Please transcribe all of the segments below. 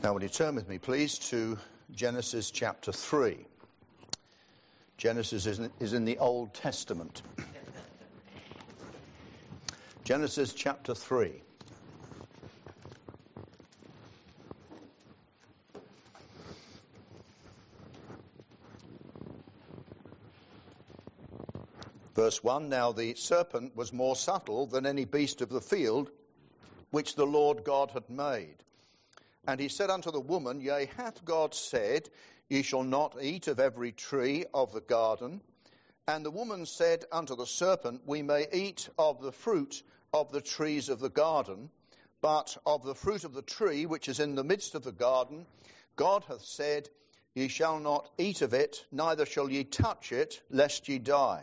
Now, would you turn with me, please, to Genesis chapter 3. Genesis is in the Old Testament. Genesis chapter 3. Verse 1, Now the serpent was more subtle than any beast of the field which the Lord God had made. And he said unto the woman, Yea, hath God said, Ye shall not eat of every tree of the garden? And the woman said unto the serpent, We may eat of the fruit of the trees of the garden, but of the fruit of the tree which is in the midst of the garden, God hath said, Ye shall not eat of it, neither shall ye touch it, lest ye die.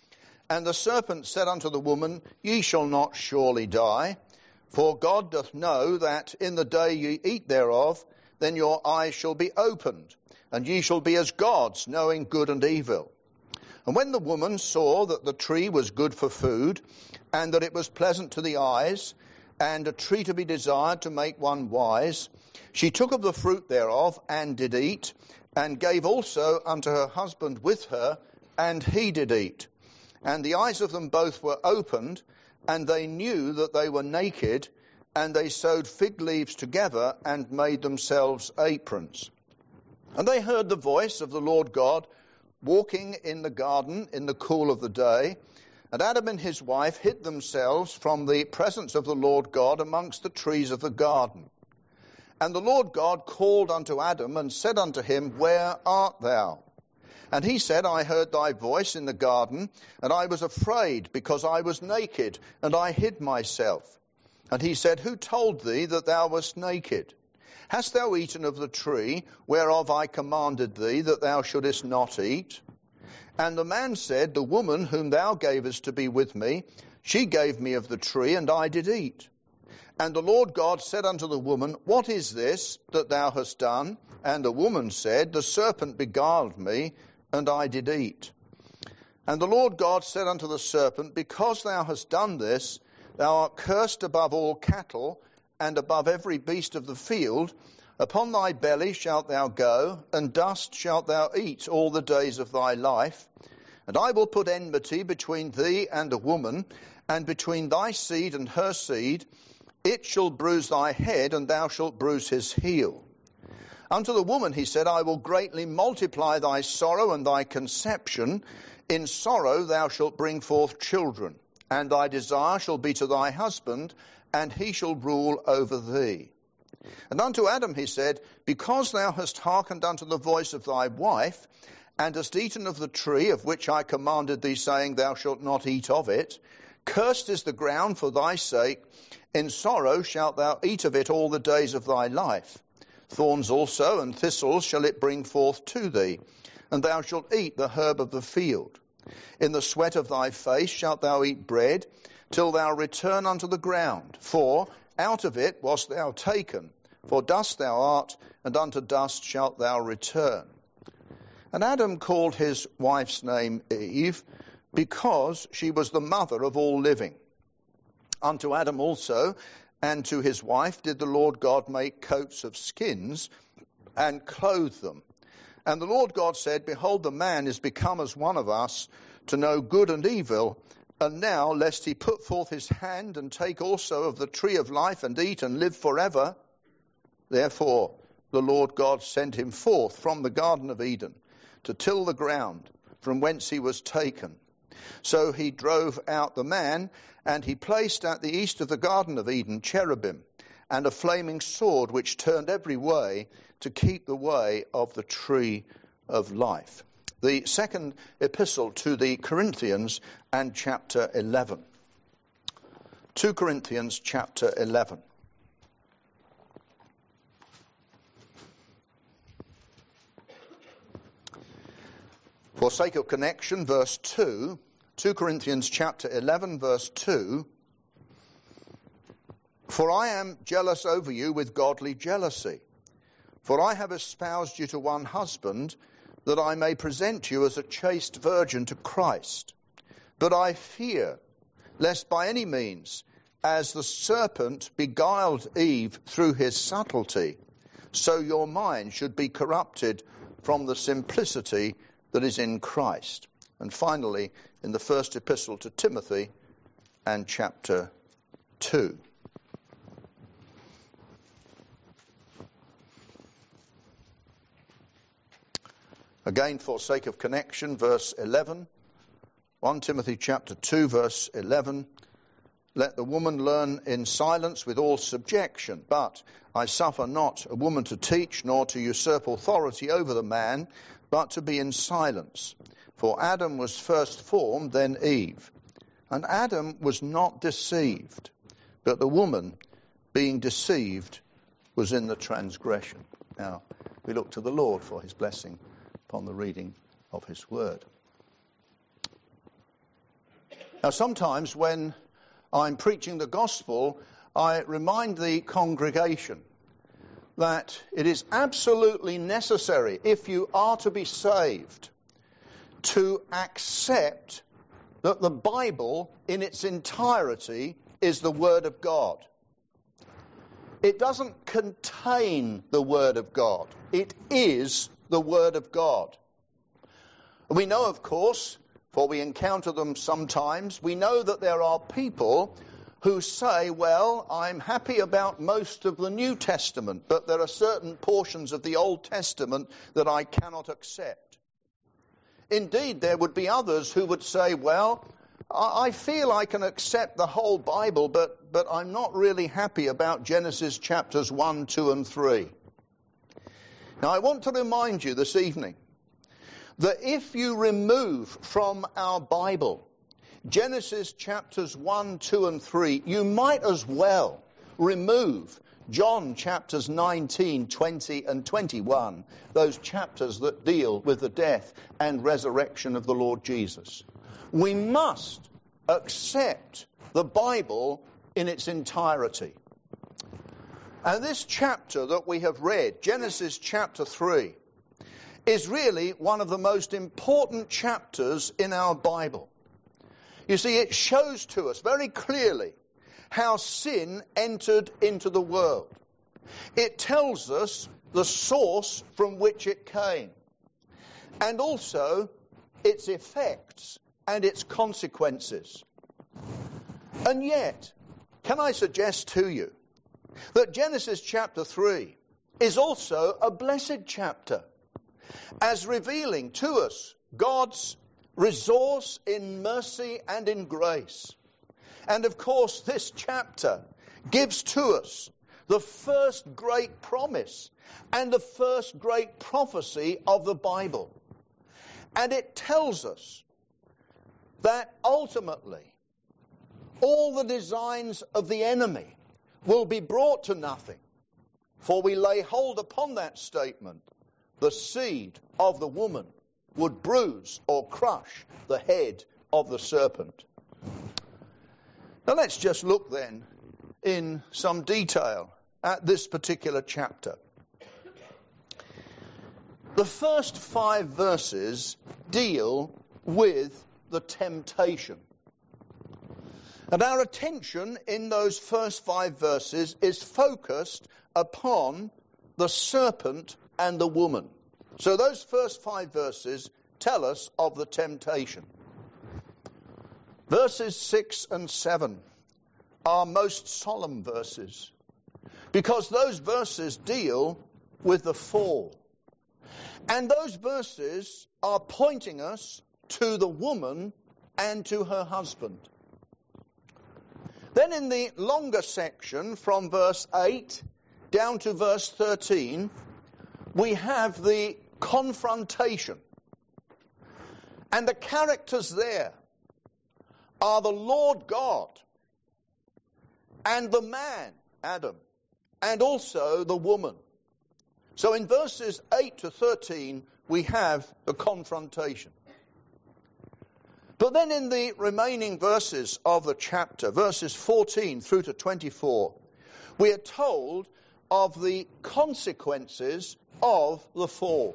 And the serpent said unto the woman, Ye shall not surely die. For God doth know that in the day ye eat thereof, then your eyes shall be opened, and ye shall be as gods, knowing good and evil. And when the woman saw that the tree was good for food, and that it was pleasant to the eyes, and a tree to be desired to make one wise, she took of the fruit thereof, and did eat, and gave also unto her husband with her, and he did eat. And the eyes of them both were opened, and they knew that they were naked, and they sewed fig leaves together and made themselves aprons. And they heard the voice of the Lord God walking in the garden in the cool of the day. And Adam and his wife hid themselves from the presence of the Lord God amongst the trees of the garden. And the Lord God called unto Adam and said unto him, Where art thou? And he said, I heard thy voice in the garden, and I was afraid, because I was naked, and I hid myself. And he said, Who told thee that thou wast naked? Hast thou eaten of the tree whereof I commanded thee that thou shouldest not eat? And the man said, The woman whom thou gavest to be with me, she gave me of the tree, and I did eat. And the Lord God said unto the woman, What is this that thou hast done? And the woman said, The serpent beguiled me, and I did eat. And the Lord God said unto the serpent, Because thou hast done this, thou art cursed above all cattle, and above every beast of the field. Upon thy belly shalt thou go, and dust shalt thou eat all the days of thy life. And I will put enmity between thee and the woman, and between thy seed and her seed. It shall bruise thy head, and thou shalt bruise his heel. Unto the woman he said, I will greatly multiply thy sorrow and thy conception. In sorrow thou shalt bring forth children, and thy desire shall be to thy husband, and he shall rule over thee. And unto Adam he said, Because thou hast hearkened unto the voice of thy wife, and hast eaten of the tree of which I commanded thee, saying, Thou shalt not eat of it, cursed is the ground for thy sake. In sorrow shalt thou eat of it all the days of thy life. Thorns also and thistles shall it bring forth to thee, and thou shalt eat the herb of the field. In the sweat of thy face shalt thou eat bread, till thou return unto the ground. For out of it wast thou taken, for dust thou art, and unto dust shalt thou return. And Adam called his wife's name Eve, because she was the mother of all living. Unto Adam also, and to his wife did the Lord God make coats of skins, and clothe them. And the Lord God said, Behold, the man is become as one of us, to know good and evil. And now, lest he put forth his hand, and take also of the tree of life, and eat, and live forever. Therefore the Lord God sent him forth from the Garden of Eden, to till the ground, from whence he was taken. So he drove out the man, and he placed at the east of the Garden of Eden cherubim, and a flaming sword which turned every way, to keep the way of the tree of life. The second epistle to the Corinthians, and chapter 11. 2 Corinthians chapter 11. For sake of connection, verse 2, 2 Corinthians chapter 11, verse 2, For I am jealous over you with godly jealousy. For I have espoused you to one husband, that I may present you as a chaste virgin to Christ. But I fear, lest by any means, as the serpent beguiled Eve through his subtlety, so your mind should be corrupted from the simplicity that is in Christ. And finally, in the first epistle to Timothy and chapter 2. Again, for sake of connection, verse 11. 1 Timothy chapter 2, verse 11. Let the woman learn in silence with all subjection. But I suffer not a woman to teach, nor to usurp authority over the man, but to be in silence. For Adam was first formed, then Eve. And Adam was not deceived, but the woman, being deceived, was in the transgression. Now, we look to the Lord for his blessing upon the reading of his word. Now, sometimes when I'm preaching the gospel, I remind the congregation that it is absolutely necessary, if you are to be saved, to accept that the Bible in its entirety is the Word of God. It doesn't contain the Word of God. It is the Word of God. We know, of course, for we encounter them sometimes, we know that there are people who say, well, I'm happy about most of the New Testament, but there are certain portions of the Old Testament that I cannot accept. Indeed, there would be others who would say, well, I feel I can accept the whole Bible, but I'm not really happy about Genesis chapters 1, 2 and 3. Now, I want to remind you this evening that if you remove from our Bible Genesis chapters 1, 2 and 3, you might as well remove John chapters 19, 20 and 21, those chapters that deal with the death and resurrection of the Lord Jesus. We must accept the Bible in its entirety. And this chapter that we have read, Genesis chapter 3, is really one of the most important chapters in our Bible. You see, it shows to us very clearly how sin entered into the world. It tells us the source from which it came, and also its effects and its consequences. And yet, can I suggest to you that Genesis chapter 3 is also a blessed chapter, as revealing to us God's resource in mercy and in grace. And of course, this chapter gives to us the first great promise and the first great prophecy of the Bible. And it tells us that ultimately all the designs of the enemy will be brought to nothing, for we lay hold upon that statement: the seed of the woman would bruise or crush the head of the serpent. Now let's just look then in some detail at this particular chapter. The first 5 verses deal with the temptation. And our attention in those first 5 verses is focused upon the serpent and the woman. So those first 5 verses tell us of the temptation. Verses 6 and 7 are most solemn verses, because those verses deal with the fall. And those verses are pointing us to the woman and to her husband. Then in the longer section, from verse 8 down to verse 13, we have the confrontation. And the characters there are the Lord God and the man, Adam, and also the woman. So in verses 8 to 13, we have the confrontation. But then in the remaining verses of the chapter, verses 14 through to 24, we are told of the consequences of the fall.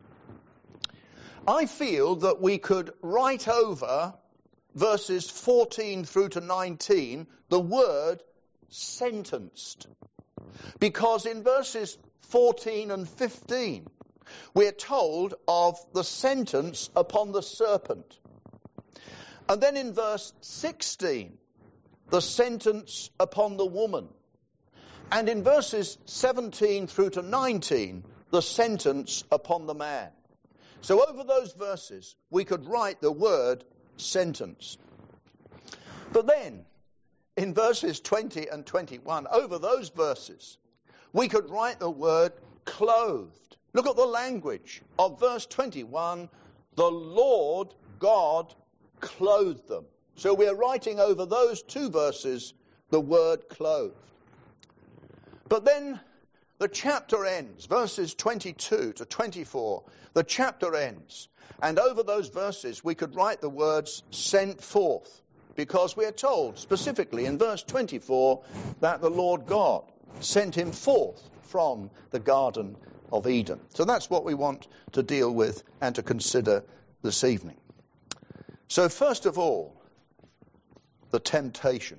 I feel that we could write over verses 14 through to 19 the word sentenced. Because in verses 14 and 15, we're told of the sentence upon the serpent. And then in verse 16, the sentence upon the woman. And in verses 17 through to 19, the sentence upon the man. So over those verses, we could write the word sentence. But then, in verses 20 and 21, over those verses, we could write the word clothed. Look at the language of verse 21. The Lord God clothed them. So we're writing over those two verses the word clothed. But then the chapter ends, verses 22 to 24. The chapter ends. And over those verses we could write the words sent forth. Because we are told specifically in verse 24 that the Lord God sent him forth from the Garden of Eden. So that's what we want to deal with and to consider this evening. So first of all, the temptation.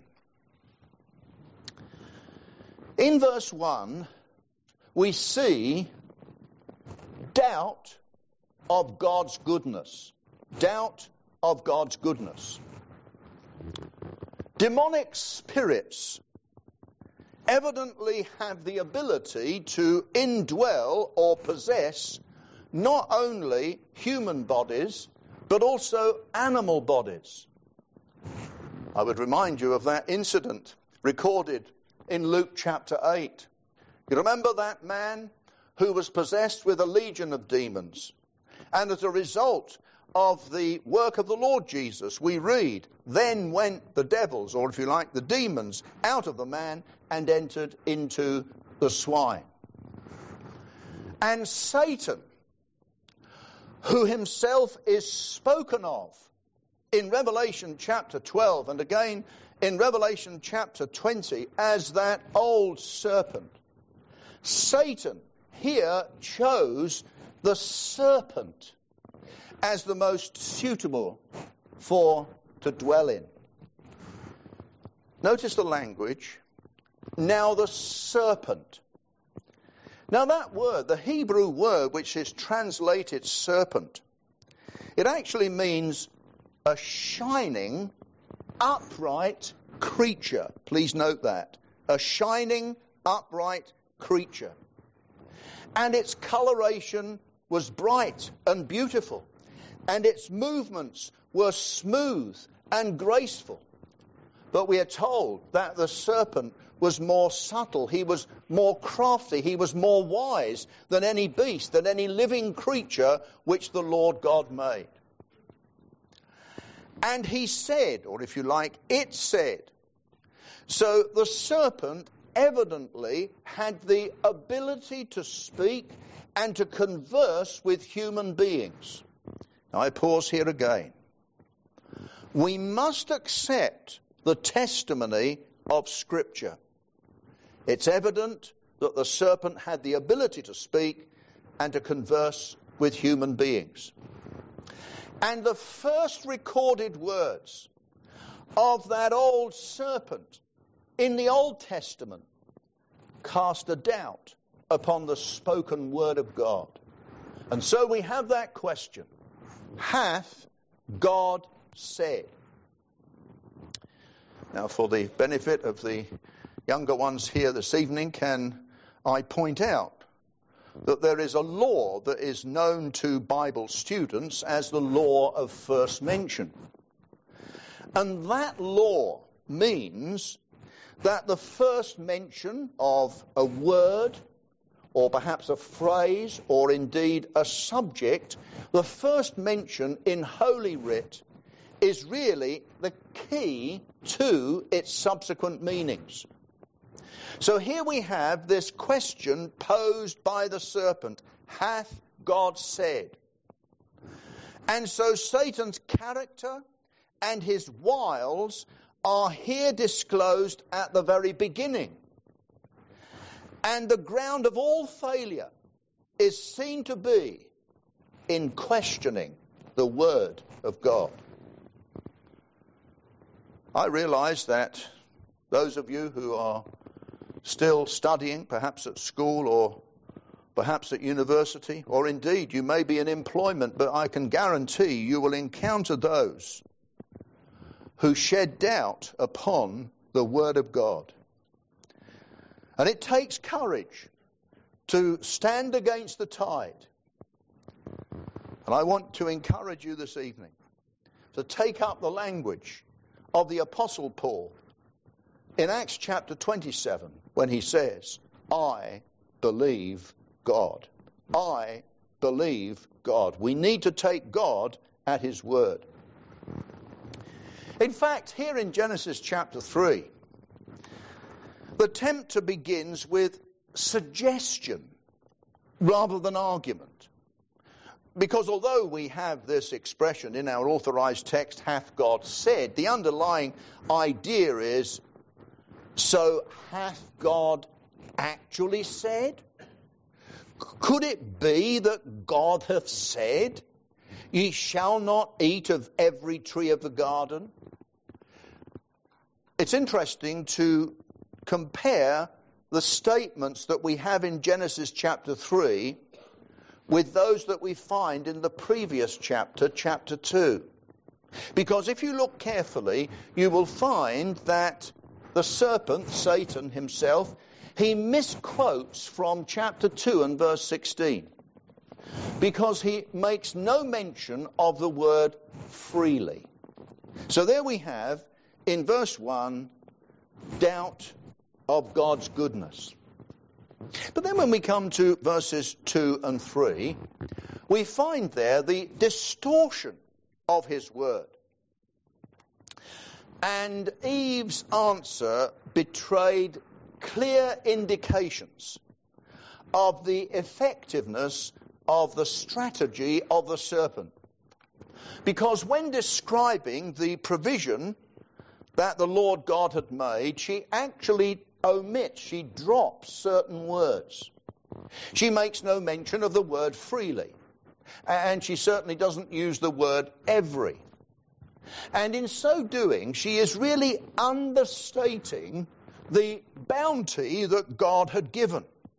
In verse 1, we see doubt of God's goodness. Doubt of God's goodness. Demonic spirits evidently have the ability to indwell or possess not only human bodies, but also animal bodies. I would remind you of that incident recorded in Luke chapter 8. You remember that man who was possessed with a legion of demons. And as a result of the work of the Lord Jesus, we read, then went the devils, or if you like, the demons, out of the man and entered into the swine. And Satan, who himself is spoken of in Revelation chapter 12 and again in Revelation chapter 20 as that old serpent, Satan here chose the serpent as the most suitable for to dwell in. Notice the language. Now the serpent. Now that word, the Hebrew word which is translated serpent, it actually means a shining, upright creature. Please note that. A shining, upright creature. And its coloration was bright and beautiful. And its movements were smooth and graceful. But we are told that the serpent was more subtle, he was more crafty, he was more wise than any beast, than any living creature which the Lord God made. And he said, or if you like, it said. So the serpent evidently had the ability to speak and to converse with human beings. Now I pause here again. We must accept the testimony of Scripture. It's evident that the serpent had the ability to speak and to converse with human beings. And the first recorded words of that old serpent in the Old Testament cast a doubt upon the spoken word of God. And so we have that question. Hath God said? Now, for the benefit of the younger ones here this evening, can I point out that there is a law that is known to Bible students as the law of first mention. And that law means that the first mention of a word, or perhaps a phrase, or indeed a subject, the first mention in Holy Writ is really the key to its subsequent meanings. So here we have this question posed by the serpent. Hath God said? And so Satan's character and his wiles are here disclosed at the very beginning. And the ground of all failure is seen to be in questioning the Word of God. I realize that those of you who are still studying, perhaps at school or perhaps at university, or indeed you may be in employment, but I can guarantee you will encounter those who shed doubt upon the Word of God. And it takes courage to stand against the tide. And I want to encourage you this evening to take up the language of the Apostle Paul in Acts chapter 27 when he says, I believe God. I believe God. We need to take God at his word. In fact, here in Genesis chapter 3, the tempter begins with suggestion rather than argument. Because although we have this expression in our authorized text, hath God said, the underlying idea is, so hath God actually said? Could it be that God hath said, ye shall not eat of every tree of the garden? It's interesting to compare the statements that we have in Genesis chapter 3 with those that we find in the previous chapter, chapter 2. Because if you look carefully, you will find that the serpent, Satan himself, he misquotes from chapter 2 and verse 16. Because he makes no mention of the word freely. So there we have, in verse 1, doubt of God's goodness. But then when we come to verses 2 and 3, we find there the distortion of his word. And Eve's answer betrayed clear indications of the effectiveness of the strategy of the serpent. Because when describing the provision that the Lord God had made, she actually omits, she drops certain words. She makes no mention of the word freely. And she certainly doesn't use the word every. And in so doing, she is really understating the bounty that God had given.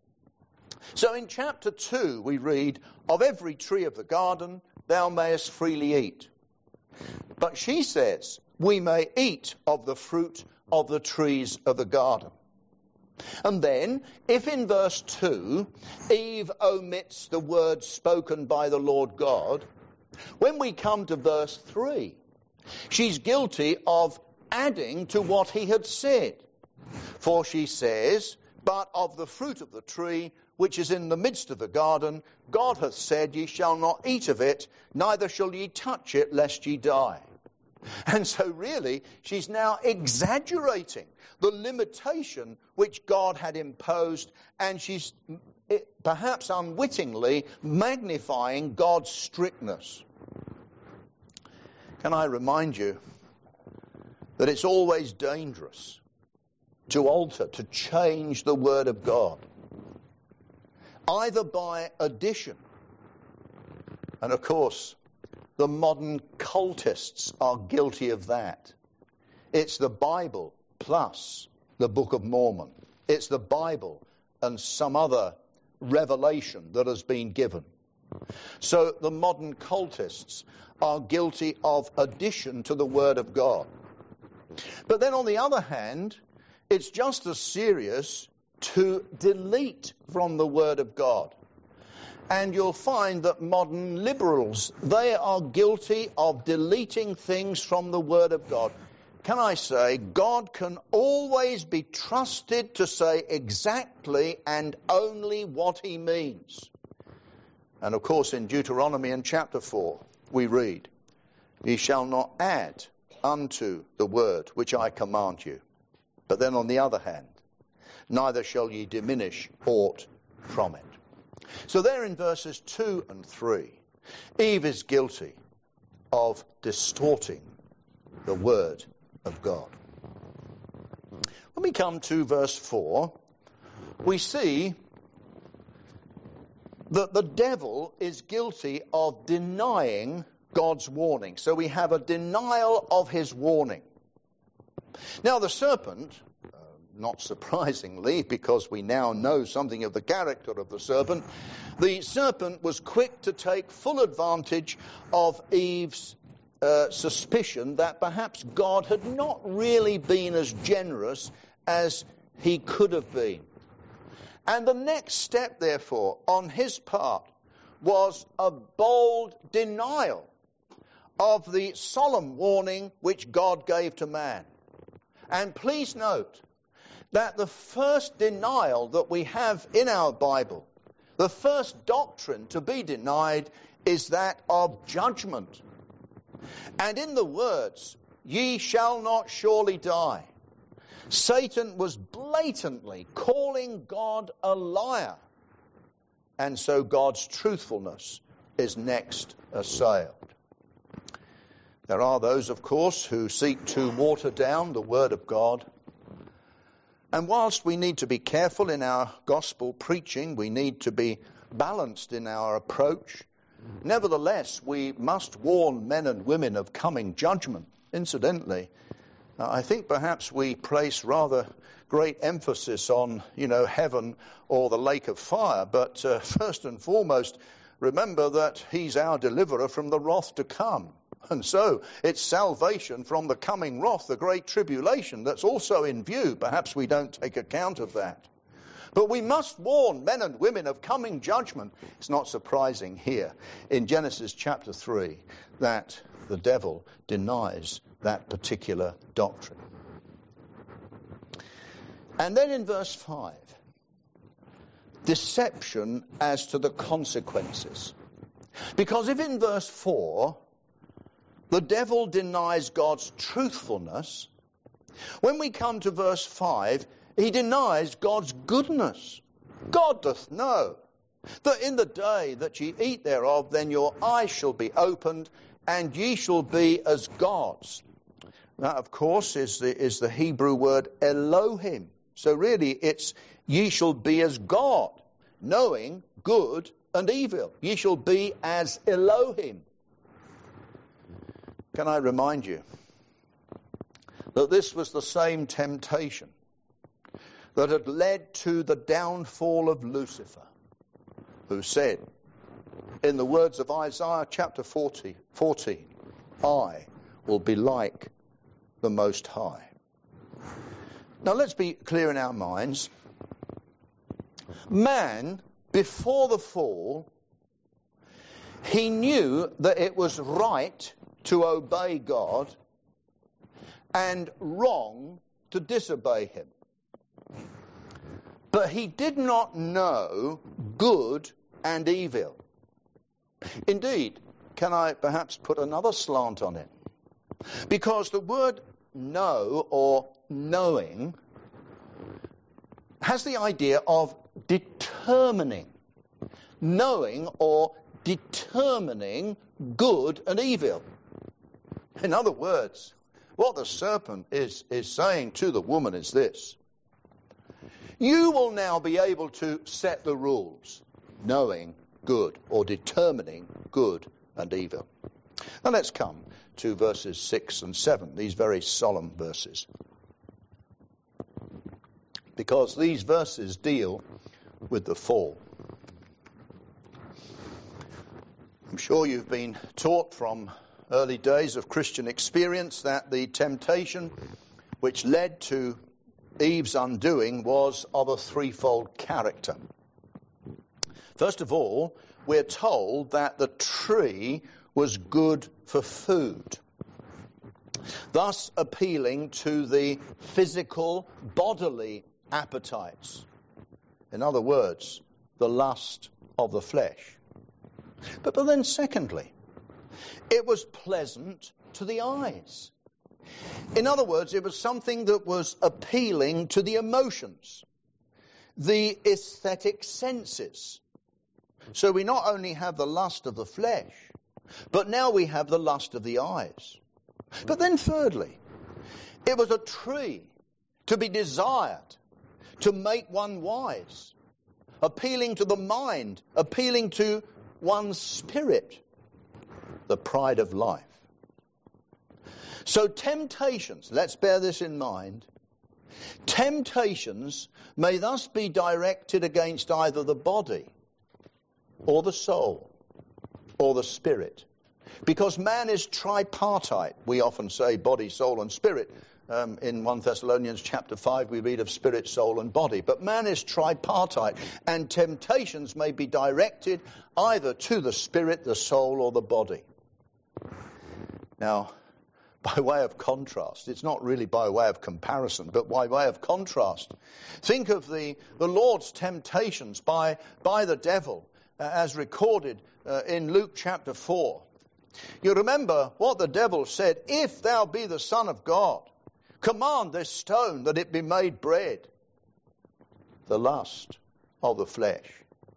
So in chapter 2 we read, of every tree of the garden thou mayest freely eat. But she says, we may eat of the fruit of the trees of the garden. And then, if in verse 2, Eve omits the words spoken by the Lord God, when we come to verse 3, she's guilty of adding to what he had said. For she says, but of the fruit of the tree which is in the midst of the garden, God hath said, ye shall not eat of it, neither shall ye touch it, lest ye die. And so really, she's now exaggerating the limitation which God had imposed, and she's perhaps unwittingly magnifying God's strictness. Can I remind you that it's always dangerous to alter, to change the Word of God, either by addition, and of course, the modern cultists are guilty of that. It's the Bible plus the Book of Mormon. It's the Bible and some other revelation that has been given. So the modern cultists are guilty of addition to the Word of God. But then on the other hand, it's just as serious to delete from the Word of God. And you'll find that modern liberals, they are guilty of deleting things from the Word of God. Can I say, God can always be trusted to say exactly and only what he means. And of course in Deuteronomy in chapter 4, we read, ye shall not add unto the word which I command you. But then on the other hand, neither shall ye diminish aught from it. So there in verses 2 and 3, Eve is guilty of distorting the word of God. When we come to verse 4, we see that the devil is guilty of denying God's warning. So we have a denial of his warning. Now the serpent, not surprisingly, because we now know something of the character of the serpent was quick to take full advantage of Eve's suspicion that perhaps God had not really been as generous as he could have been. And the next step, therefore, on his part was a bold denial of the solemn warning which God gave to man. And please note that the first denial that we have in our Bible, the first doctrine to be denied, is that of judgment. And in the words, "Ye shall not surely die," Satan was blatantly calling God a liar. And so God's truthfulness is next assailed. There are those, of course, who seek to water down the Word of God. And whilst we need to be careful in our gospel preaching, we need to be balanced in our approach, nevertheless, we must warn men and women of coming judgment. Incidentally, I think perhaps we place rather great emphasis on, heaven or the lake of fire, but first and foremost, remember that he's our deliverer from the wrath to come. And so it's salvation from the coming wrath, the great tribulation, that's also in view. Perhaps we don't take account of that. But we must warn men and women of coming judgment. It's not surprising here in Genesis chapter 3 that the devil denies that particular doctrine. And then in verse 5, deception as to the consequences. Because if in verse 4, the devil denies God's truthfulness, when we come to verse 5, he denies God's goodness. God doth know that in the day that ye eat thereof, then your eyes shall be opened, and ye shall be as gods. That, of course, is the Hebrew word Elohim. So really, it's ye shall be as God, knowing good and evil. Ye shall be as Elohim. Can I remind you that this was the same temptation that had led to the downfall of Lucifer, who said, in the words of Isaiah chapter 14, I will be like the Most High. Now let's be clear in our minds. Man, before the fall, he knew that it was right to obey God and wrong to disobey him. But he did not know good and evil. Indeed, can I perhaps put another slant on it? Because the word know or knowing has the idea of determining. Knowing or determining good and evil. In other words, what the serpent is saying to the woman is this: you will now be able to set the rules, knowing good or determining good and evil. Now let's come to verses 6 and 7, these very solemn verses. Because these verses deal with the fall. I'm sure you've been taught from early days of Christian experience that the temptation which led to Eve's undoing was of a threefold character. First of all, we're told that the tree was good for food, thus appealing to the physical, bodily appetites. In other words, the lust of the flesh. But then secondly, it was pleasant to the eyes. In other words, it was something that was appealing to the emotions, the aesthetic senses. So we not only have the lust of the flesh, but now we have the lust of the eyes. But then thirdly, it was a tree to be desired, to make one wise, appealing to the mind, appealing to one's spirit, the pride of life. So temptations, let's bear this in mind, Temptations may thus be directed against either the body or the soul or the spirit. Because man is tripartite. We often say body, soul and spirit. In 1 Thessalonians chapter 5 we read of spirit, soul and body. But man is tripartite, and temptations may be directed either to the spirit, the soul or the body. Now, by way of contrast, it's not really by way of comparison, but by way of contrast, think of the Lord's temptations by the devil as recorded in Luke chapter 4. You remember what the devil said, "If thou be the Son of God, command this stone that it be made bread." The lust of the flesh.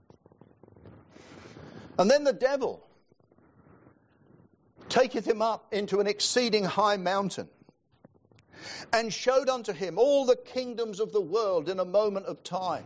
And then the devil taketh him up into an exceeding high mountain, and showed unto him all the kingdoms of the world in a moment of time.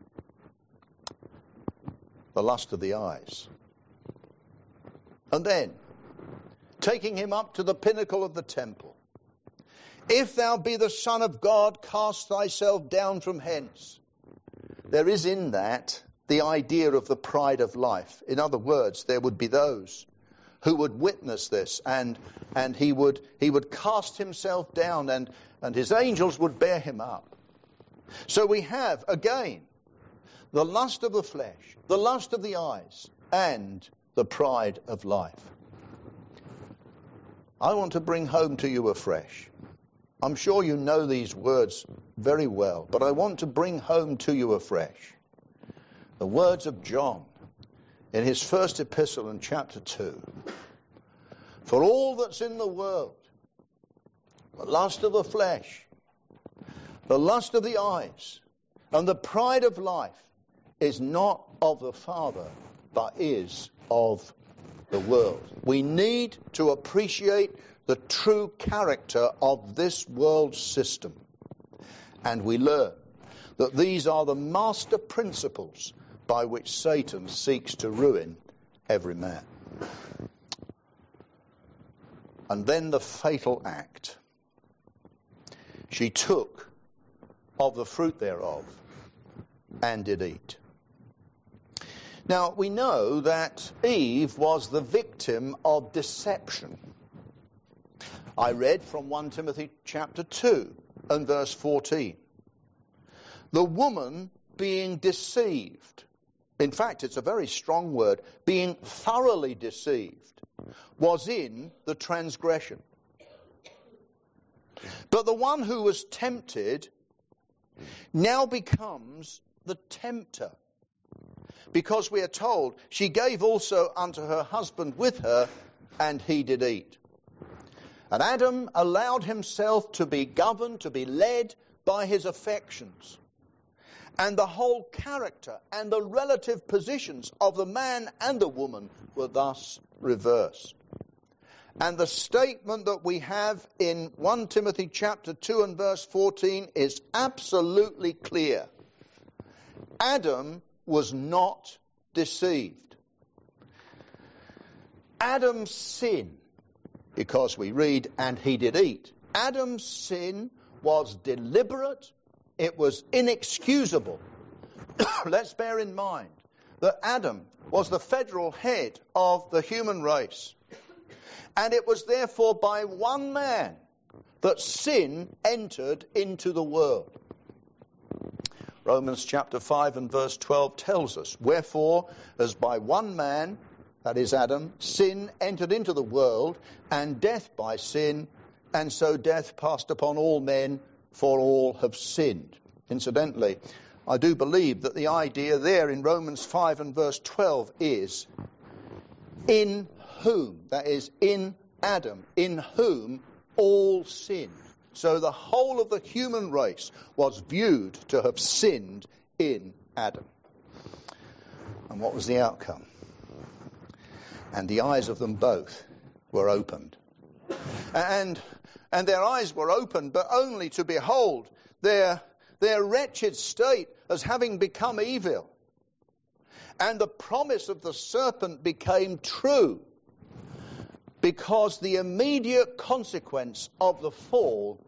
The lust of the eyes. And then, taking him up to the pinnacle of the temple, "If thou be the Son of God, cast thyself down from hence." There is in that the idea of the pride of life. In other words, there would be those who would witness this, and he would cast himself down, and his angels would bear him up. So we have, again, the lust of the flesh, the lust of the eyes, and the pride of life. I want to bring home to you afresh. I'm sure you know these words very well, but I want to bring home to you afresh the words of John in his first epistle in chapter 2. "For all that's in the world, the lust of the flesh, the lust of the eyes, and the pride of life is not of the Father, but is of the world." We need to appreciate the true character of this world system. And we learn that these are the master principles by which Satan seeks to ruin every man. And then the fatal act. She took of the fruit thereof and did eat. Now, we know that Eve was the victim of deception. I read from 1 Timothy chapter 2 and verse 14. The woman being deceived, in fact, it's a very strong word, being thoroughly deceived, was in the transgression. But the one who was tempted now becomes the tempter. Because we are told, she gave also unto her husband with her, and he did eat. And Adam allowed himself to be governed, to be led by his affections. And the whole character and the relative positions of the man and the woman were thus reversed. And the statement that we have in 1 Timothy chapter 2 and verse 14 is absolutely clear. Adam was not deceived. Adam's sin, because we read, "and he did eat." Adam's sin was deliberate. It was inexcusable. Let's bear in mind that Adam was the federal head of the human race. And it was therefore by one man that sin entered into the world. Romans chapter 5 and verse 12 tells us, "Wherefore, as by one man, that is Adam, sin entered into the world, and death by sin, and so death passed upon all men, for all have sinned." Incidentally, I do believe that the idea there in Romans 5 and verse 12 is, "in whom," that is, in Adam, "in whom all sinned." So the whole of the human race was viewed to have sinned in Adam. And what was the outcome? And the eyes of them both were opened. And their eyes were opened, but only to behold their wretched state as having become evil. And the promise of the serpent became true, because the immediate consequence of the fall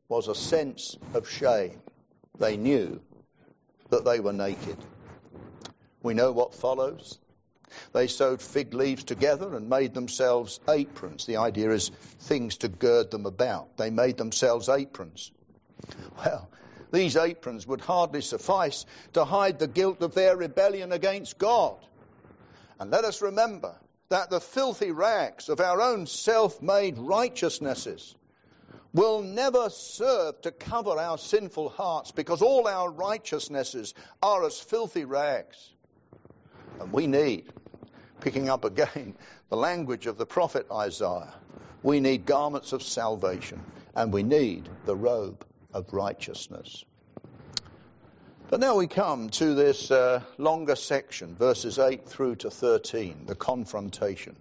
was a sense of shame. They knew that they were naked. We know what follows. They sewed fig leaves together and made themselves aprons. The idea is things to gird them about. They made themselves aprons. Well, these aprons would hardly suffice to hide the guilt of their rebellion against God. And let us remember that the filthy rags of our own self-made righteousnesses will never serve to cover our sinful hearts, because all our righteousnesses are as filthy rags. And we need, picking up again the language of the prophet Isaiah, we need garments of salvation, and we need the robe of righteousness. But now we come to this longer section, verses 8 through to 13, the confrontation.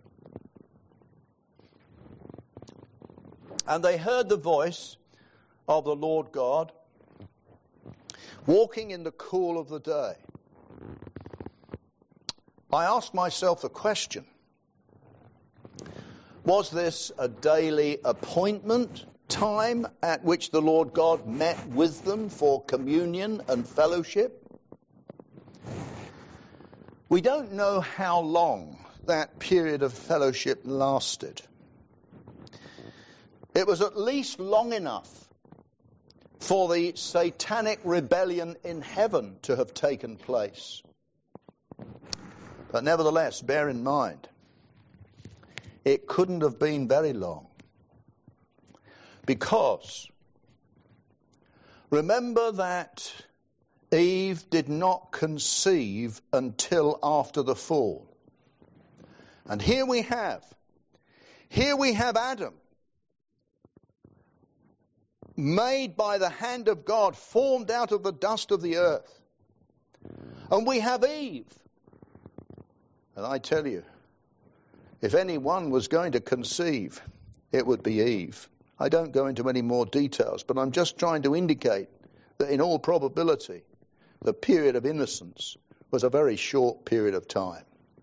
And they heard the voice of the Lord God walking in the cool of the day. I asked myself the question, was this a daily appointment time at which the Lord God met with them for communion and fellowship? We don't know how long that period of fellowship lasted. It was at least long enough for the satanic rebellion in heaven to have taken place. But nevertheless, bear in mind, it couldn't have been very long. Because remember that Eve did not conceive until after the fall. And here we have Adam, made by the hand of God, formed out of the dust of the earth. And we have Eve. And I tell you, if anyone was going to conceive, it would be Eve. I don't go into any more details, but I'm just trying to indicate that in all probability, the period of innocence was a very short period of time.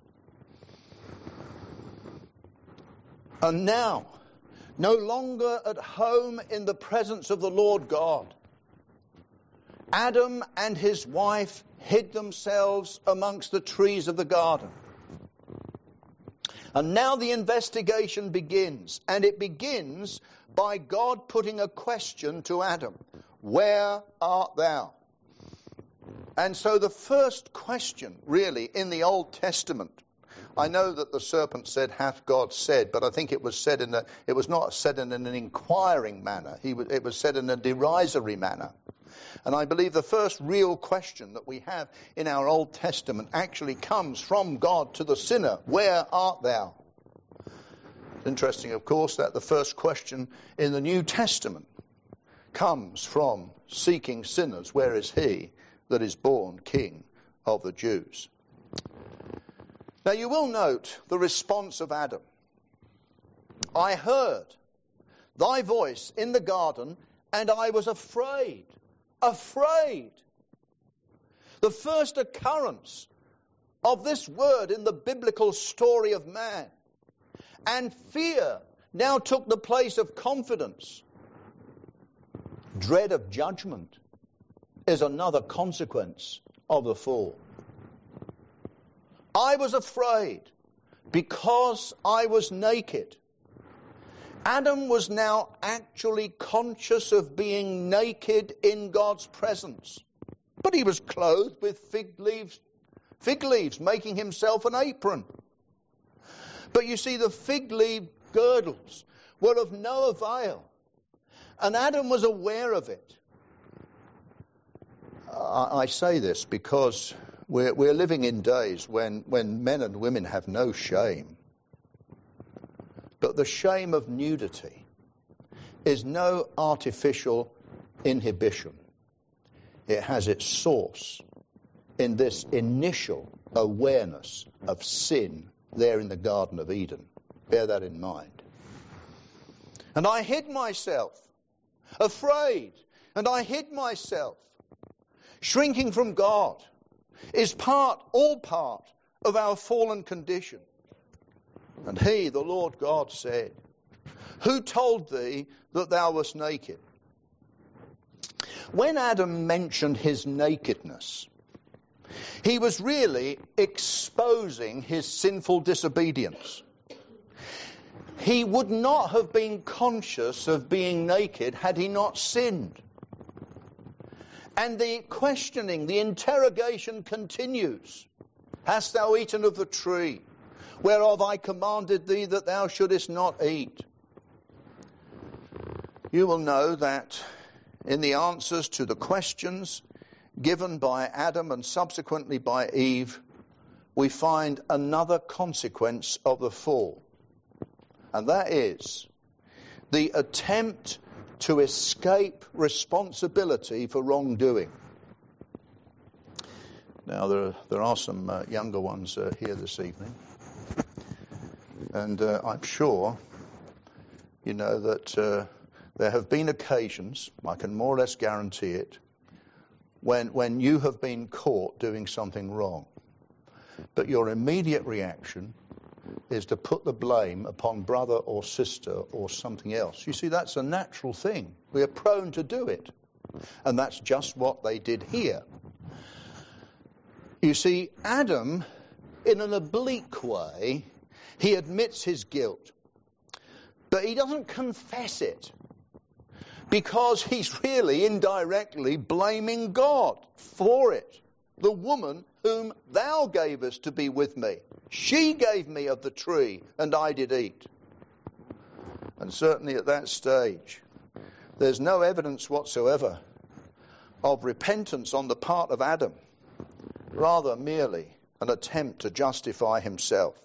And now, no longer at home in the presence of the Lord God, Adam and his wife hid themselves amongst the trees of the garden. And now the investigation begins, and it begins by God putting a question to Adam. Where art thou? And so the first question, really, in the Old Testament, I know that the serpent said, hath God said, but I think it was not said in an inquiring manner. It was said in a derisory manner. And I believe the first real question that we have in our Old Testament actually comes from God to the sinner. Where art thou? It's interesting, of course, that the first question in the New Testament comes from seeking sinners. Where is he that is born King of the Jews? Now you will note the response of Adam. I heard thy voice in the garden, and I was afraid. Afraid. The first occurrence of this word in the biblical story of man. And fear now took the place of confidence. Dread of judgment is another consequence of the fall. I was afraid because I was naked. Adam was now actually conscious of being naked in God's presence. But he was clothed with fig leaves, making himself an apron. But you see, the fig leaf girdles were of no avail. And Adam was aware of it. I say this because we're living in days when men and women have no shame. But the shame of nudity is no artificial inhibition. It has its source in this initial awareness of sin there in the Garden of Eden. Bear that in mind. And I hid myself, afraid, and I hid myself. Shrinking from God is all part of our fallen condition. And he, the Lord God, said, who told thee that thou wast naked? When Adam mentioned his nakedness, he was really exposing his sinful disobedience. He would not have been conscious of being naked had he not sinned. And the questioning, the interrogation continues. Hast thou eaten of the tree whereof I commanded thee that thou shouldest not eat? You will know that in the answers to the questions given by Adam and subsequently by Eve, we find another consequence of the fall. And that is the attempt to escape responsibility for wrongdoing. Now, there are some younger ones here this evening. And I'm sure, you know, that there have been occasions, I can more or less guarantee it, when you have been caught doing something wrong. But your immediate reaction is to put the blame upon brother or sister or something else. You see, that's a natural thing. We are prone to do it. And that's just what they did here. You see, Adam, in an oblique way, he admits his guilt. But he doesn't confess it. Because he's really indirectly blaming God for it. The woman whom thou gavest to be with me, she gave me of the tree, and I did eat. And certainly at that stage, there's no evidence whatsoever of repentance on the part of Adam, rather merely an attempt to justify himself.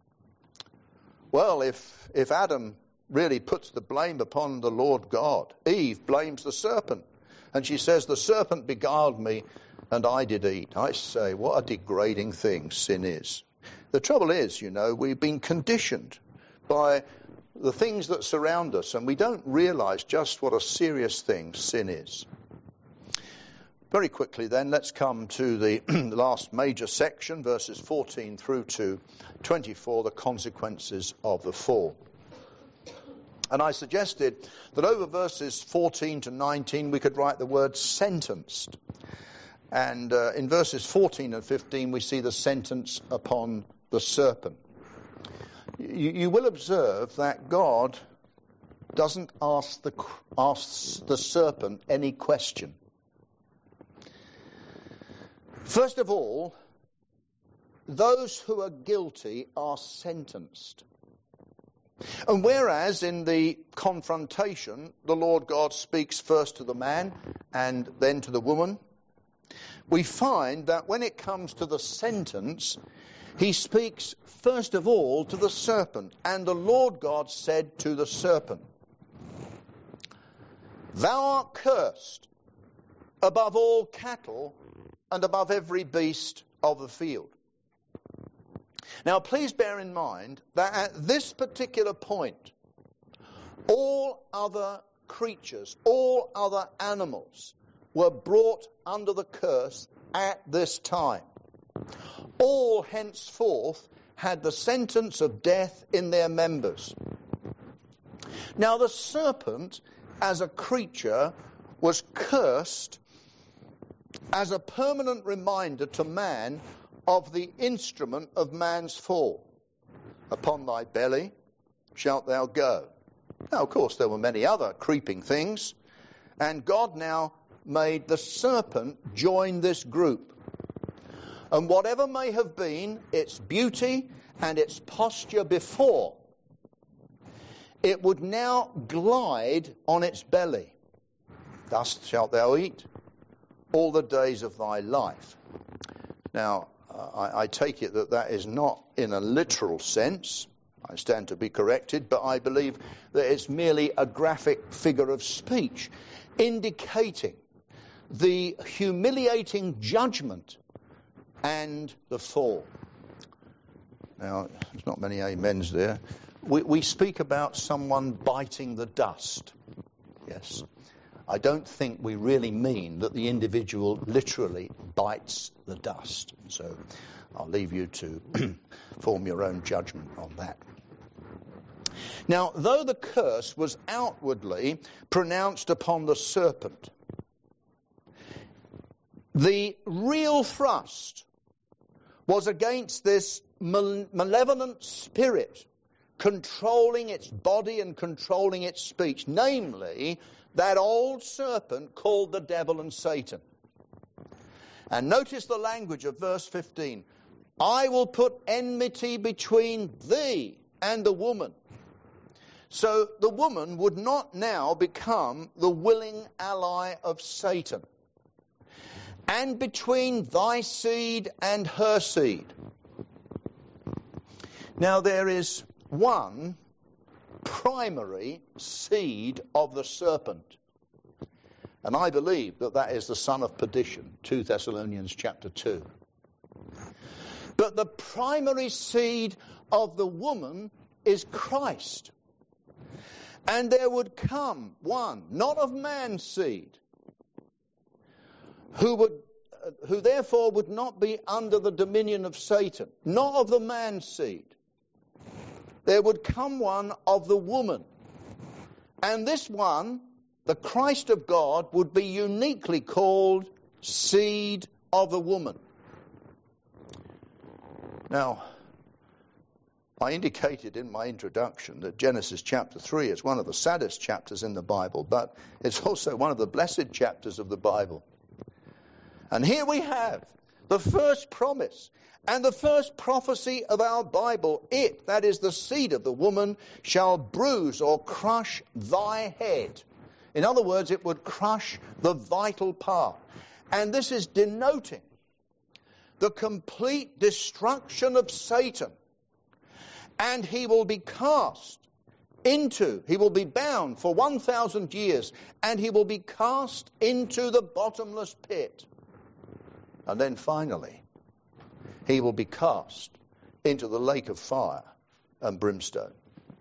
Well, if Adam really puts the blame upon the Lord God, Eve blames the serpent, and she says, the serpent beguiled me, and I did eat. I say, what a degrading thing sin is. The trouble is, you know, we've been conditioned by the things that surround us, and we don't realize just what a serious thing sin is. Very quickly then, let's come to the last major section, verses 14 through to 24, the consequences of the fall. And I suggested that over verses 14 to 19 we could write the word sentenced. And in verses 14 and 15 we see the sentence upon the serpent. You will observe that God doesn't ask the serpent any question. First of all, those who are guilty are sentenced. And whereas in the confrontation, the Lord God speaks first to the man and then to the woman, we find that when it comes to the sentence, he speaks first of all to the serpent. And the Lord God said to the serpent, thou art cursed above all cattle and above every beast of the field. Now, please bear in mind that at this particular point, all other creatures, all other animals were brought under the curse at this time. All henceforth had the sentence of death in their members. Now, the serpent, as a creature, was cursed as a permanent reminder to man of the instrument of man's fall. Upon thy belly shalt thou go. Now, of course, there were many other creeping things, and God now made the serpent join this group. And whatever may have been its beauty and its posture before, it would now glide on its belly. Thus shalt thou eat all the days of thy life. Now, I take it that is not in a literal sense. I stand to be corrected, but I believe that it's merely a graphic figure of speech indicating the humiliating judgment and the fall. Now, there's not many amens there. We speak about someone biting the dust. Yes. I don't think we really mean that the individual literally bites the dust. So I'll leave you to form your own judgment on that. Now, though the curse was outwardly pronounced upon the serpent, The real thrust was against this malevolent spirit controlling its body and controlling its speech, namely that old serpent called the devil and Satan. And notice the language of verse 15. I will put enmity between thee and the woman. So the woman would not now become the willing ally of Satan. And between thy seed and her seed. Now there is one primary seed of the serpent. And I believe that that is the son of perdition, 2 Thessalonians chapter 2. But the primary seed of the woman is Christ. And there would come one, not of man's seed, who therefore would not be under the dominion of Satan, not of the man's seed. There would come one of the woman. And this one, the Christ of God, would be uniquely called seed of the woman. Now, I indicated in my introduction that Genesis chapter 3 is one of the saddest chapters in the Bible, but it's also one of the blessed chapters of the Bible. And here we have the first promise and the first prophecy of our Bible. It, that is the seed of the woman, shall bruise or crush thy head. In other words, it would crush the vital part. And this is denoting the complete destruction of Satan. And he will be he will be bound for 1,000 years, and he will be cast into the bottomless pit. And then finally, he will be cast into the lake of fire and brimstone.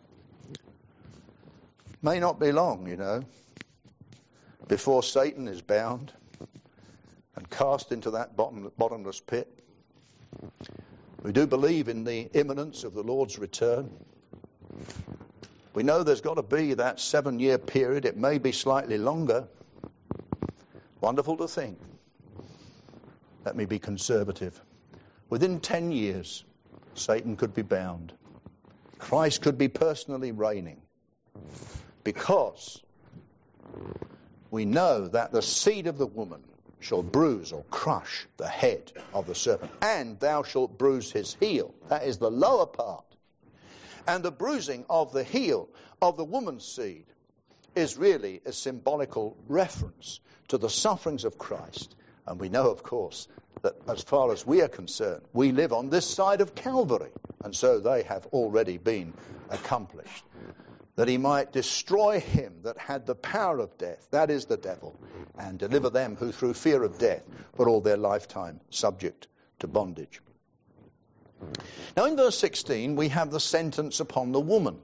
May not be long, before Satan is bound and cast into that bottomless pit. We do believe in the imminence of the Lord's return. We know there's got to be that 7-year period. It may be slightly longer. Wonderful to think. Let me be conservative. Within 10 years, Satan could be bound. Christ could be personally reigning. Because we know that the seed of the woman shall bruise or crush the head of the serpent. And thou shalt bruise his heel. That is the lower part. And the bruising of the heel of the woman's seed is really a symbolical reference to the sufferings of Christ. And we know, of course, that as far as we are concerned, we live on this side of Calvary. And so they have already been accomplished. That he might destroy him that had the power of death, that is the devil, and deliver them who through fear of death were all their lifetime subject to bondage. Now in verse 16 we have the sentence upon the woman.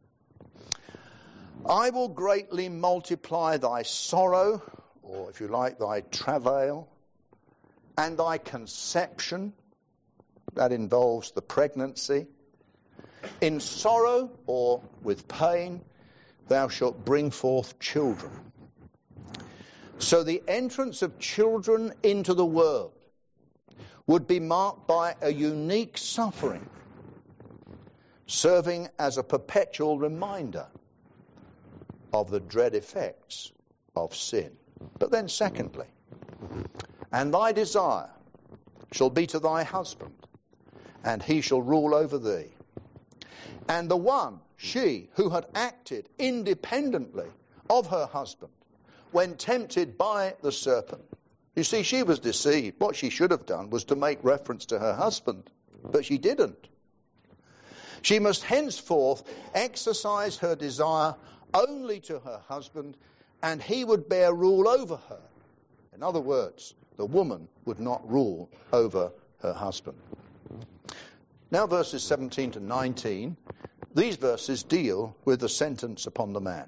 I will greatly multiply thy sorrow, or if you like, thy travail, and thy conception. That involves the pregnancy. In sorrow or with pain, thou shalt bring forth children. So the entrance of children into the world would be marked by a unique suffering, serving as a perpetual reminder of the dread effects of sin. But then secondly, and thy desire shall be to thy husband, and he shall rule over thee. And the one, she, who had acted independently of her husband when tempted by the serpent. You see, she was deceived. What she should have done was to make reference to her husband, but she didn't. She must henceforth exercise her desire only to her husband, and he would bear rule over her. In other words, the woman would not rule over her husband. Now verses 17 to 19, these verses deal with the sentence upon the man.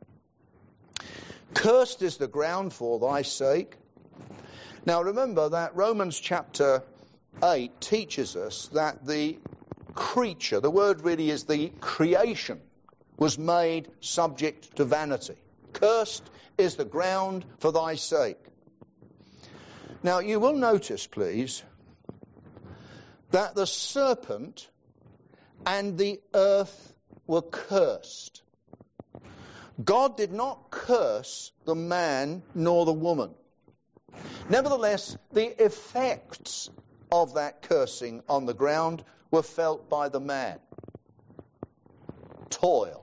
Cursed is the ground for thy sake. Now remember that Romans chapter 8 teaches us that the creature, the word really is the creation, was made subject to vanity. Cursed is the ground for thy sake. Now, you will notice, please, that the serpent and the earth were cursed. God did not curse the man nor the woman. Nevertheless, the effects of that cursing on the ground were felt by the man. Toil.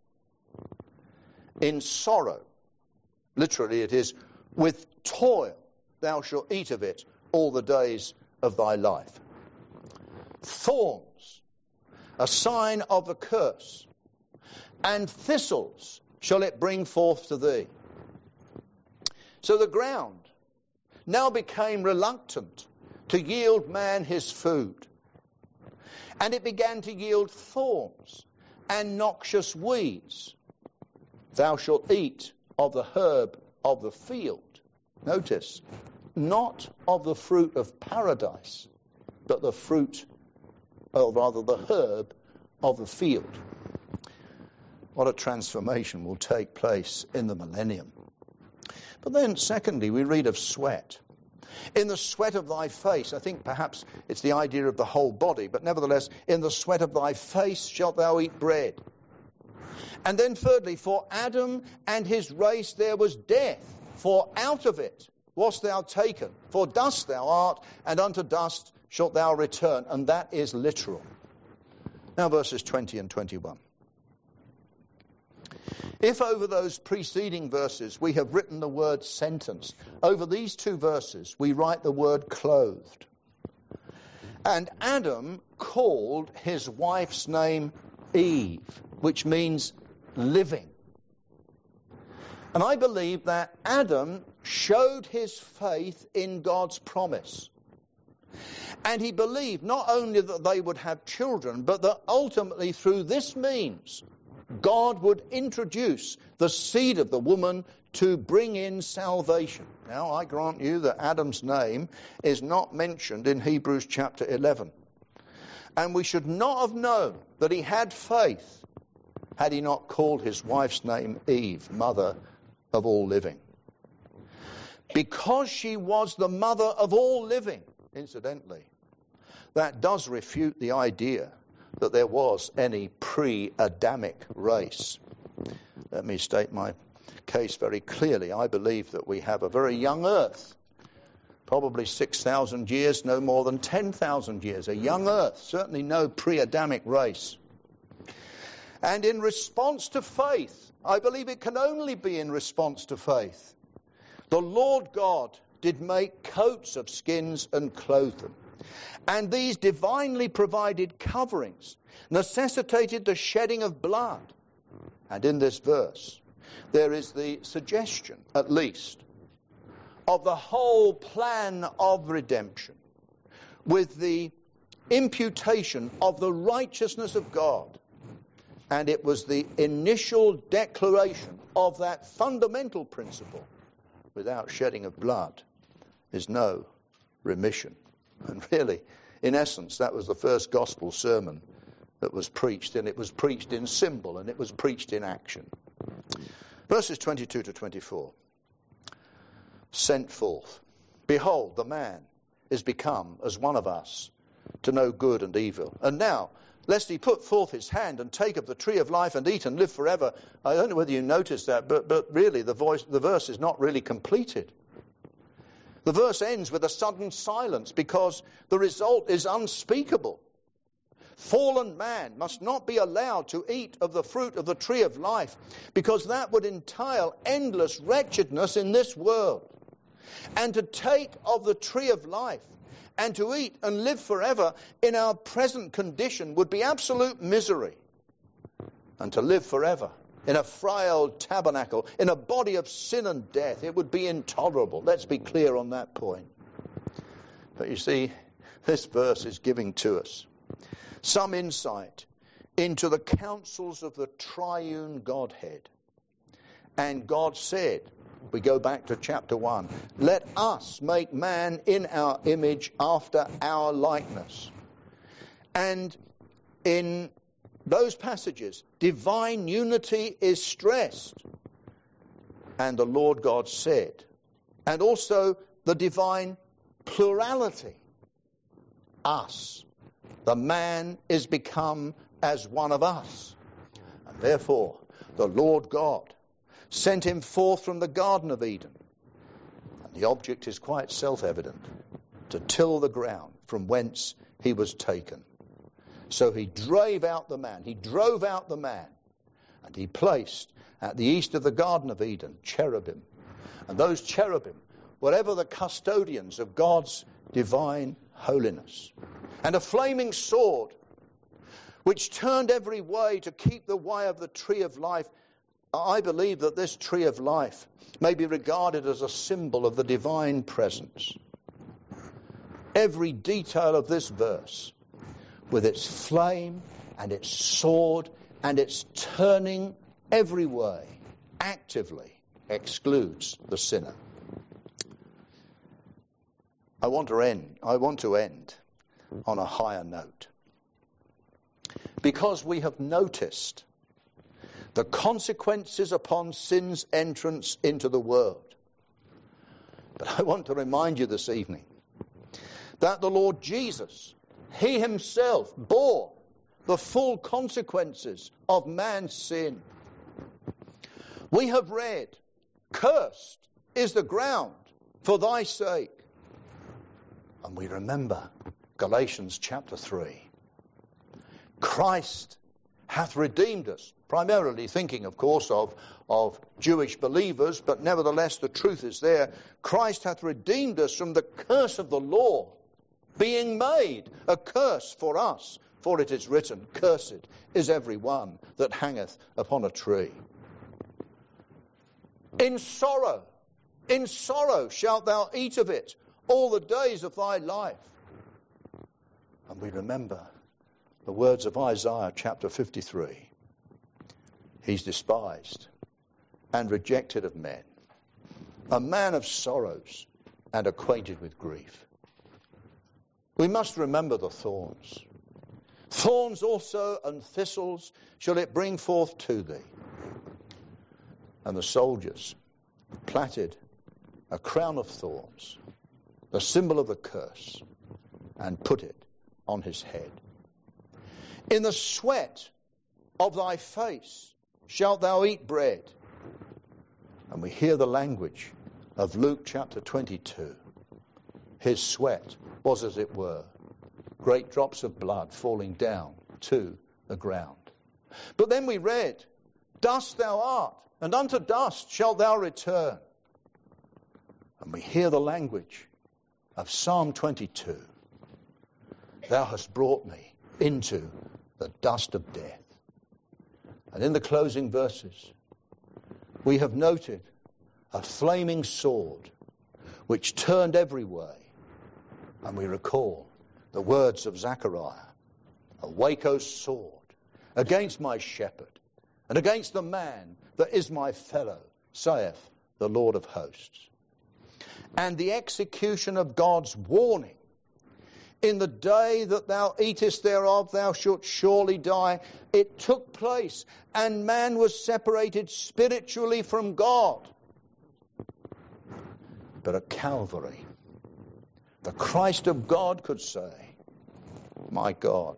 In sorrow. Literally it is, with toil thou shalt eat of it all the days of thy life. Thorns, a sign of the curse, and thistles shall it bring forth to thee. So the ground now became reluctant to yield man his food. And it began to yield thorns and noxious weeds. Thou shalt eat of the herb of the field. Notice, not of the fruit of paradise, but the fruit, or rather the herb of the field. What a transformation will take place in the millennium. But then, secondly, we read of sweat. In the sweat of thy face, I think perhaps it's the idea of the whole body, but nevertheless, in the sweat of thy face shalt thou eat bread. And then thirdly, for Adam and his race there was death, for out of it wast thou taken. For dust thou art, and unto dust shalt thou return. And that is literal. Now verses 20 and 21. If over those preceding verses we have written the word sentence, over these two verses we write the word clothed. And Adam called his wife's name Eve, which means living. And I believe that Adam showed his faith in God's promise. And he believed not only that they would have children, but that ultimately through this means, God would introduce the seed of the woman to bring in salvation. Now, I grant you that Adam's name is not mentioned in Hebrews chapter 11. And we should not have known that he had faith had he not called his wife's name Eve, mother of all living. Because she was the mother of all living, incidentally, that does refute the idea that there was any pre-Adamic race. Let me state my case very clearly. I believe that we have a very young earth, probably 6,000 years, no more than 10,000 years, a young earth, certainly no pre-Adamic race. And in response to faith, I believe it can only be in response to faith, the Lord God did make coats of skins and clothe them. And these divinely provided coverings necessitated the shedding of blood. And in this verse, there is the suggestion, at least, of the whole plan of redemption, with the imputation of the righteousness of God. And it was the initial declaration of that fundamental principle: without shedding of blood is no remission. And really, in essence, that was the first gospel sermon that was preached, and it was preached in symbol, and it was preached in action. Verses 22 to 24. Sent forth. Behold, the man is become as one of us, to know good and evil. And now, lest he put forth his hand and take of the tree of life and eat and live forever. I don't know whether you noticed that, but really the verse is not really completed. The verse ends with a sudden silence because the result is unspeakable. Fallen man must not be allowed to eat of the fruit of the tree of life, because that would entail endless wretchedness in this world. And to take of the tree of life and to eat and live forever in our present condition would be absolute misery. And to live forever in a frail tabernacle, in a body of sin and death, it would be intolerable. Let's be clear on that point. But you see, this verse is giving to us some insight into the counsels of the triune Godhead. And God said, we go back to chapter 1, let us make man in our image after our likeness. And in those passages, divine unity is stressed. And the Lord God said, and also the divine plurality. Us. The man is become as one of us. And therefore, the Lord God sent him forth from the Garden of Eden. And the object is quite self-evident, to till the ground from whence he was taken. So he drove out the man. And he placed at the east of the Garden of Eden cherubim. And those cherubim were ever the custodians of God's divine holiness. And a flaming sword, which turned every way to keep the way of the tree of life. I believe that this tree of life may be regarded as a symbol of the divine presence. Every detail of this verse, with its flame and its sword and its turning every way, actively excludes the sinner. I want to end on a higher note, because we have noticed the consequences upon sin's entrance into the world. But I want to remind you this evening that the Lord Jesus, he himself bore the full consequences of man's sin. We have read, "Cursed is the ground for thy sake." And we remember Galatians chapter 3. Christ hath redeemed us, primarily thinking, of course, of Jewish believers, but nevertheless the truth is there. Christ hath redeemed us from the curse of the law, being made a curse for us. For it is written, "Cursed is every one that hangeth upon a tree." In sorrow shalt thou eat of it all the days of thy life. And we remember the words of Isaiah chapter 53. He's despised and rejected of men, a man of sorrows and acquainted with grief. We must remember the thorns. Thorns also and thistles shall it bring forth to thee. And the soldiers plaited a crown of thorns, the symbol of the curse, and put it on his head. In the sweat of thy face shalt thou eat bread. And we hear the language of Luke chapter 22. His sweat was, as it were, great drops of blood falling down to the ground. But then we read, "Dust thou art, and unto dust shalt thou return." And we hear the language of Psalm 22. "Thou hast brought me into the dust of death." And in the closing verses, we have noted a flaming sword which turned every way. And we recall the words of Zechariah, "Awake, O sword, against my shepherd, and against the man that is my fellow, saith the Lord of hosts." And the execution of God's warning, "In the day that thou eatest thereof, thou shalt surely die," it took place, and man was separated spiritually from God. But at Calvary, the Christ of God could say, my God,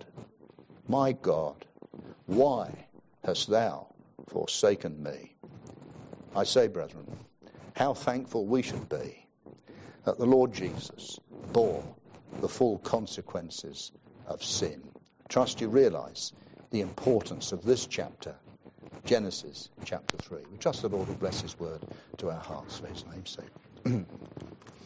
why hast thou forsaken me?" I say, brethren, how thankful we should be that the Lord Jesus bore the full consequences of sin. Trust you realise the importance of this chapter, Genesis chapter 3. We trust the Lord will bless his word to our hearts for his name's sake.